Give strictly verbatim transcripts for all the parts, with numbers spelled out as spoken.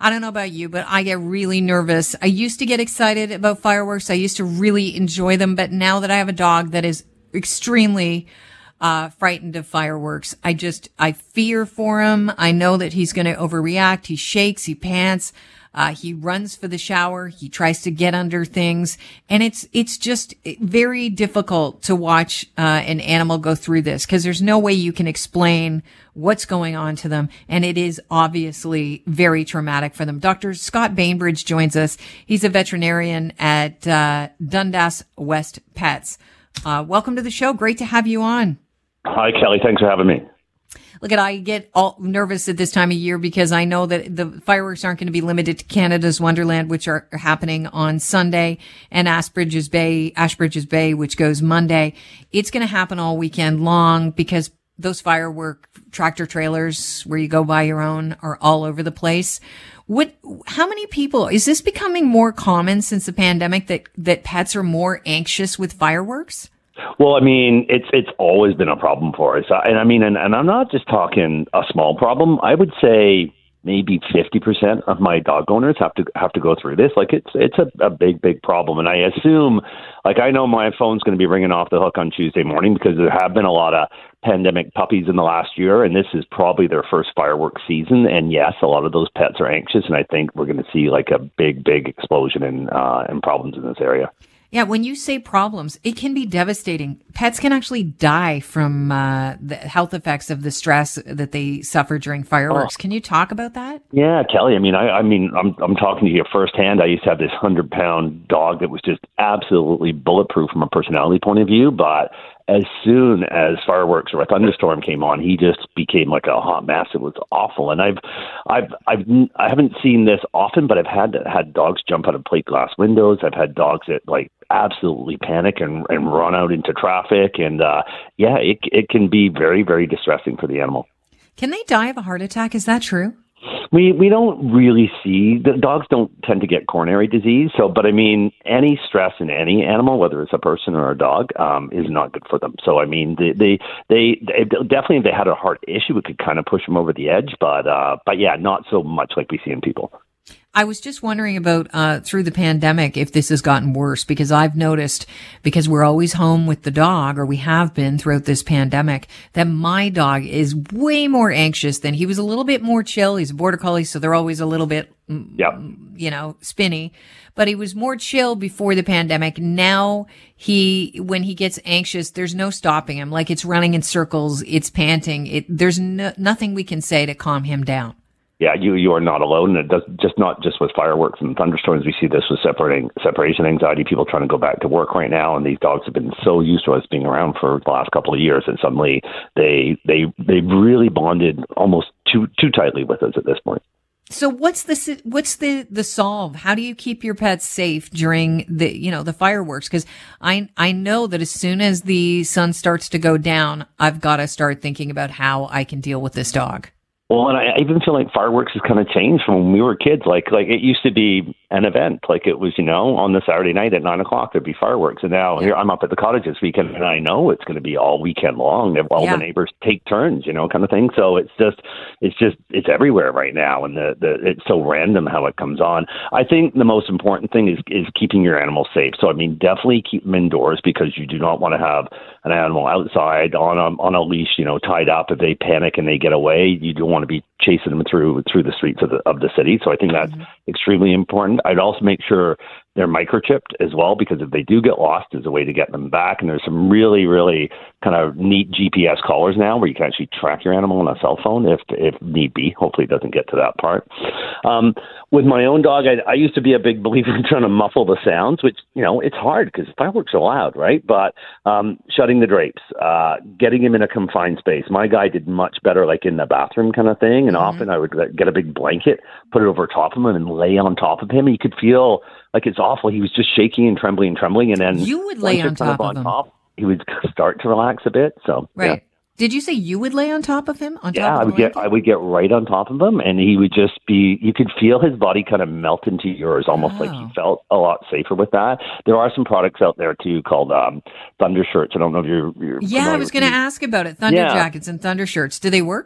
I don't know about you, but I get really nervous. I used to get excited about fireworks. I used to really enjoy them. But now that I have a dog that is extremely uh frightened of fireworks, I just, I fear for him. I know that he's going to overreact. He shakes, he pants. Uh, he runs for the shower. He tries to get under things. And it's, it's just very difficult to watch, uh, an animal go through this because there's no way you can explain what's going on to them. And it is obviously very traumatic for them. Doctor Scott Bainbridge joins us. He's a veterinarian at, uh, Dundas West Pets. Uh, welcome to the show. Great to have you on. Hi, Kelly. Thanks for having me. Look at, I get all nervous at this time of year because I know that the fireworks aren't going to be limited to Canada's Wonderland, which are happening on Sunday, and Ashbridges Bay, Ashbridges Bay, which goes Monday. It's going to happen all weekend long because those firework tractor trailers where you go buy your own are all over the place. What, how many people, is this becoming more common since the pandemic that, that pets are more anxious with fireworks? Well, I mean, it's it's always been a problem for us. And I mean, and, and I'm not just talking a small problem. I would say maybe fifty percent of my dog owners have to have to go through this. Like it's it's a, a big, big problem. And I assume, like I know my phone's going to be ringing off the hook on Tuesday morning because there have been a lot of pandemic puppies in the last year. And this is probably their first fireworks season. And yes, a lot of those pets are anxious. And I think we're going to see like a big, big explosion in, uh, in problems in this area. Yeah, when you say problems, it can be devastating. Pets can actually die from uh, the health effects of the stress that they suffer during fireworks. Oh. Can you talk about that? Yeah, Kelly. I mean, I, I mean, I'm I'm talking to you firsthand. I used to have this hundred pound dog that was just absolutely bulletproof from a personality point of view, but as soon as fireworks or a thunderstorm came on, he just became like a hot mess. It was awful. And I've, I've, I've, I haven't seen this often, but I've had had dogs jump out of plate glass windows. I've had dogs that like absolutely panic and, and run out into traffic. And uh, yeah, it it can be very, very distressing for the animal. Can they die of a heart attack? Is that true? We we don't really see, the dogs don't tend to get coronary disease. So, but I mean, any stress in any animal, whether it's a person or a dog, um, is not good for them. So, I mean, they, they, they, they definitely, if they had a heart issue, it could kind of push them over the edge. But, uh, but yeah, not so much like we see in people. I was just wondering about, uh, through the pandemic, if this has gotten worse, because I've noticed, because we're always home with the dog, or we have been throughout this pandemic, that my dog is way more anxious than he was. A little bit more chill. He's a border collie, so they're always a little bit, yep. you know, spinny, but he was more chill before the pandemic. Now he, when he gets anxious, there's no stopping him. Like it's running in circles. It's panting. It, there's no, nothing we can say to calm him down. Yeah, you you are not alone. And it does just not just with fireworks and thunderstorms. We see this with separating separation anxiety. People trying to go back to work right now, and these dogs have been so used to us being around for the last couple of years, and suddenly they they they really bonded almost too too tightly with us at this point. So what's the what's the the solve? How do you keep your pets safe during the you know the fireworks? Because I I know that as soon as the sun starts to go down, I've got to start thinking about how I can deal with this dog. Well, and I even feel like fireworks has kind of changed from when we were kids. Like, like it used to be an event. Like it was, you know, on the Saturday night at nine o'clock, there'd be fireworks. And now here I'm up at the cottage this weekend, and I know it's going to be all weekend long. All yeah. the neighbors take turns, you know, kind of thing. So it's just, it's just, it's everywhere right now. And the, the, it's so random how it comes on. I think the most important thing is, is keeping your animal safe. So, I mean, definitely keep them indoors, because you do not want to have an animal outside on a, on a leash, you know, tied up. If they panic and they get away, you don't want to be chasing them through through the streets of the of the city. So I think that's mm-hmm. extremely important. I'd also make sure they're microchipped as well, because if they do get lost, there's a way to get them back. And there's some really, really kind of neat G P S collars now where you can actually track your animal on a cell phone if if need be. Hopefully it doesn't get to that part. Um, with my own dog, I, I used to be a big believer in trying to muffle the sounds, which, you know, it's hard because fireworks are loud, right? But um, shutting the drapes, uh, getting him in a confined space. My guy did much better, like in the bathroom kind of thing. And mm-hmm. often I would get a big blanket, put it over top of him, and lay on top of him. And you could feel like it's awful. He was just shaking and trembling and trembling. And then you would lay on top of him. Top, he would start to relax a bit. So right. Yeah. Did you say you would lay on top of him? On top yeah, of I would get I would get right on top of him, and he would just be. You could feel his body kind of melt into yours, almost oh. like he felt a lot safer with that. There are some products out there too called um, Thunder Shirts. I don't know if you're. you're yeah, I was going to ask about it. Thunder yeah. jackets and Thunder Shirts. Do they work?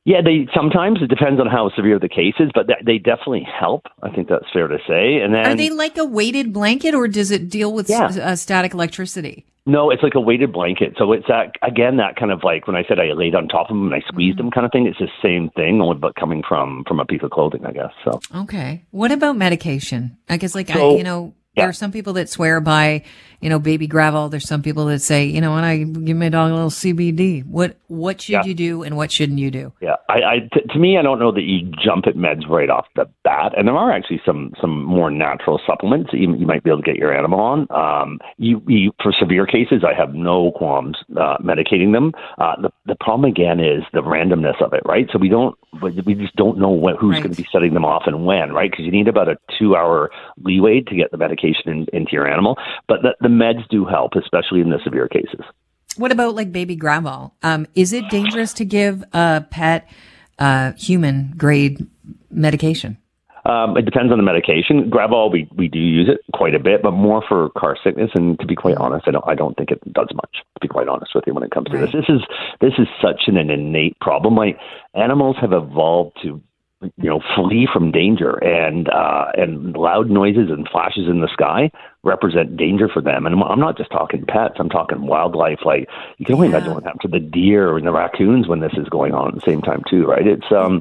Yeah, they sometimes it depends on how severe the case is, but th- they definitely help. I think that's fair to say. And then are they like a weighted blanket, or does it deal with yeah. s- uh, static electricity? No, it's like a weighted blanket. So it's that, again, that kind of like when I said I laid on top of them and I squeezed mm-hmm. them kind of thing. It's the same thing, only but coming from from a piece of clothing, I guess. So okay, what about medication? I guess like so, I, you know. Yeah. There are some people that swear by, you know, baby Gravol. There's some people that say, you know, when I give my dog a little C B D, what what should yeah. you do and what shouldn't you do? Yeah, I, I t- to me, I don't know that you jump at meds right off the bat, and there are actually some some more natural supplements that you, you might be able to get your animal on. Um, you, you for severe cases, I have no qualms uh, medicating them. Uh, the the problem again is the randomness of it, right? So we don't we just don't know when, who's right. going to be setting them off and when, right? Because you need about a two hour leeway to get the medication in, into your animal, but the, the meds do help, especially in the severe cases. What about like baby Gravol? Um, is it dangerous to give a pet uh, human grade medication? Um, it depends on the medication. Gravol, we, we do use it quite a bit, but more for car sickness. And to be quite honest, I don't I don't think it does much. To be quite honest with you, when it comes to right. this, this is this is such an, an innate problem. Like animals have evolved to, you know, flee from danger, and uh, and loud noises and flashes in the sky represent danger for them. And I'm not just talking pets; I'm talking wildlife. Like you can only yeah. imagine what happened to the deer and the raccoons when this is going on at the same time too, right? It's um,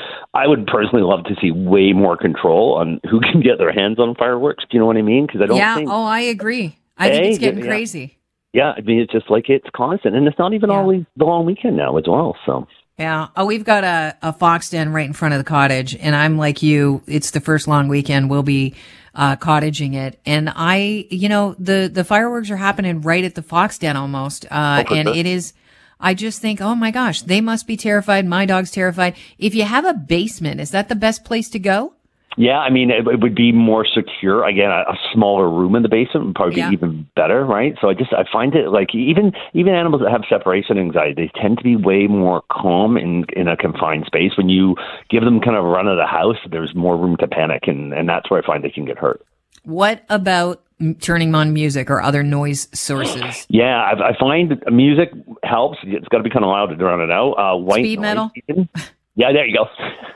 I would personally love to see way more control on who can get their hands on fireworks. Do you know what I mean? Because I don't. Yeah. think, oh, I agree. I think hey, it's getting yeah, crazy. Yeah, I mean, it's just like it's constant, and it's not even yeah. always the long weekend now as well. So. Yeah. Oh, we've got a, a fox den right in front of the cottage, and I'm like you. It's the first long weekend. We'll be uh, cottaging it, and I, you know, the the fireworks are happening right at the fox den almost, uh, oh, and sure. it is. I just think, oh my gosh, they must be terrified. My dog's terrified. If you have a basement, is that the best place to go? Yeah, I mean, it, it would be more secure. Again, a, a smaller room in the basement would probably yeah. be even better, right? So I just, I find it like even even animals that have separation anxiety, they tend to be way more calm in, in a confined space. When you give them kind of a run of the house, there's more room to panic, and, and that's where I find they can get hurt. What about turning on music or other noise sources? Yeah, I, I find music helps. It's got to be kind of loud to drown it out. Uh, white Speed metal? Even. Yeah, there you go.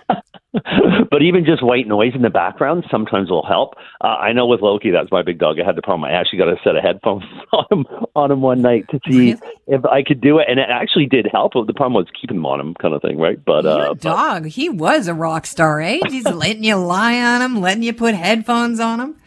But even just white noise in the background sometimes will help. Uh, I know with Loki, that's my big dog. I had the problem. I actually got a set of headphones on him on him one night to see really? if I could do it, and it actually did help. The problem was keeping him on him, kind of thing, right? But your uh, dog, but, he was a rock star, eh? He's letting you lie on him, letting you put headphones on him.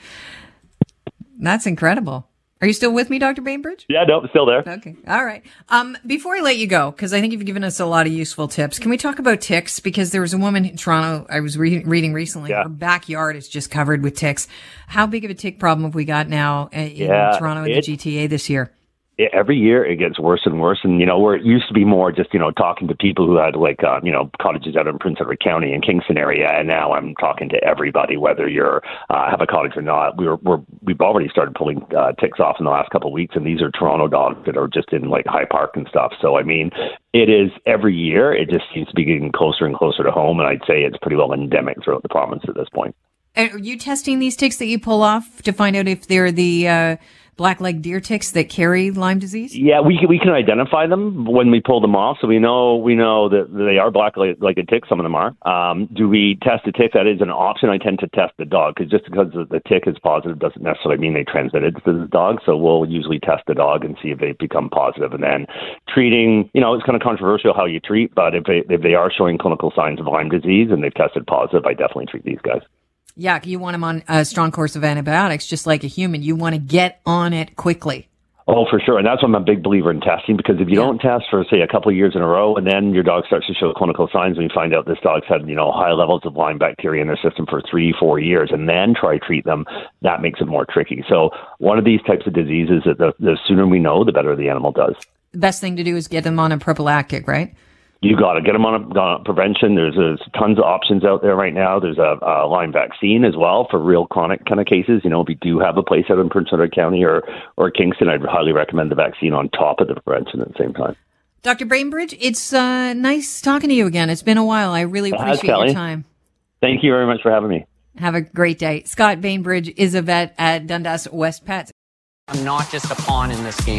That's incredible. Are you still with me, Doctor Bainbridge? Yeah, no, still there. Okay. All right. Um, before I let you go, because I think you've given us a lot of useful tips, can we talk about ticks? Because there was a woman in Toronto I was re- reading recently. Yeah. Her backyard is just covered with ticks. How big of a tick problem have we got now in yeah, Toronto and it, the G T A this year? Every year it gets worse and worse. And, you know, where it used to be more just, you know, talking to people who had like, uh, you know, cottages out in Prince Edward County and Kingston area. And now I'm talking to everybody, whether you're, uh, have a cottage or not. We were, we're, we've already started pulling uh, ticks off in the last couple of weeks. And these are Toronto dogs that are just in like High Park and stuff. So, I mean, it is every year. It just seems to be getting closer and closer to home. And I'd say it's pretty well endemic throughout the province at this point. Are you testing these ticks that you pull off to find out if they're the, uh, black-legged deer ticks that carry Lyme disease? Yeah, we can, we can identify them when we pull them off, so we know we know that they are black-legged ticks. Some of them are. Um, do we test the tick? That is an option. I tend to test the dog because just because the tick is positive doesn't necessarily mean they transmitted to the dog. So we'll usually test the dog and see if they become positive, and then treating. You know, it's kind of controversial how you treat, but if they if they are showing clinical signs of Lyme disease and they've tested positive, I definitely treat these guys. Yeah, you want them on a strong course of antibiotics, just like a human. You want to get on it quickly. Oh, for sure. And that's why I'm a big believer in testing, because if you yeah. don't test for, say, a couple of years in a row, and then your dog starts to show clinical signs, and you find out this dog's had, you know, high levels of Lyme bacteria in their system for three, four years, and then try to treat them, that makes it more tricky. So one of these types of diseases, that the, the sooner we know, the better the animal does. The best thing to do is get them on a prophylactic, right? You got to get them on a, on a prevention. There's, there's tons of options out there right now. There's a, a Lyme vaccine as well for real chronic kind of cases. You know, if you do have a place out in Prince Edward County or, or Kingston, I'd highly recommend the vaccine on top of the prevention at the same time. Doctor Bainbridge, it's uh, nice talking to you again. It's been a while. I really appreciate your time. Thank you very much for having me. Have a great day. Scott Bainbridge is a vet at Dundas West Pets. I'm not just a pawn in this game.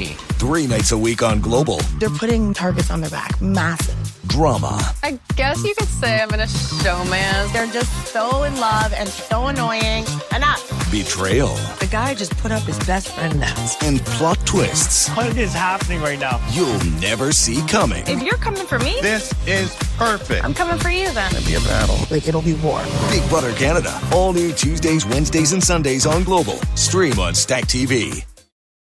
Three nights a week on Global. They're putting targets on their back. Massive. Drama. I guess you could say I'm in a showman. They're just so in love and so annoying. Enough. Betrayal. The guy just put up his best friend dance. And plot twists. What is happening right now? You'll never see coming. If you're coming for me, This is perfect. I'm coming for you then. It'll be a battle. Like, it'll be war. Big Brother Canada. All new Tuesdays, Wednesdays, and Sundays on Global. Stream on Stack T V.